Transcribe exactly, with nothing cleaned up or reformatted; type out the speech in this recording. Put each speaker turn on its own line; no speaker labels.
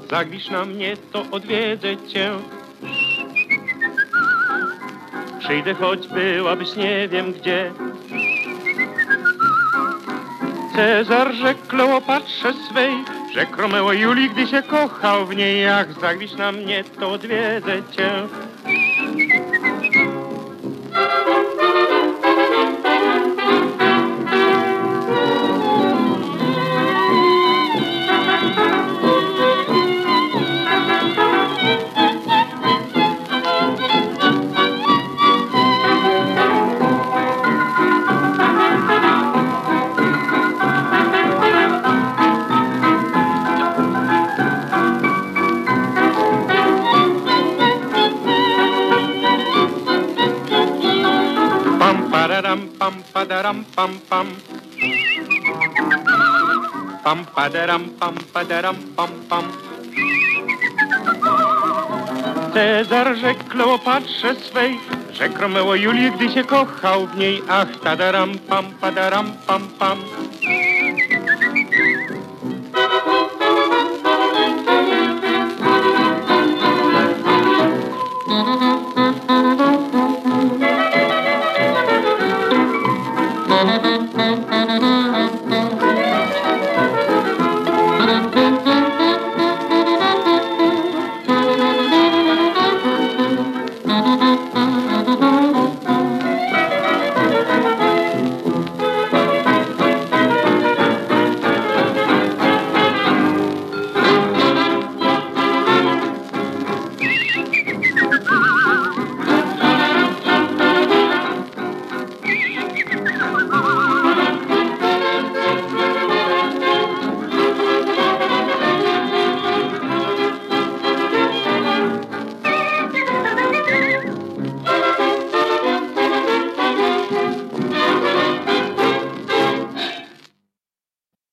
zagwisz na mnie, to odwiedzę cię. Przyjdę, choć byłabyś nie wiem gdzie. Cezar rzekł Kleopatrze swej, rzekł Romeo Julii, gdy się kochał w niej. Jak zagwisz na mnie, to odwiedzę cię. Pam padaram pam pam, pam padaram pam padaram pam pam. Cezar rzekł Kleopatrze swej, rzekł Romeo Julii, gdy się kochał w niej. Ach, tadaram pam padaram pam pam.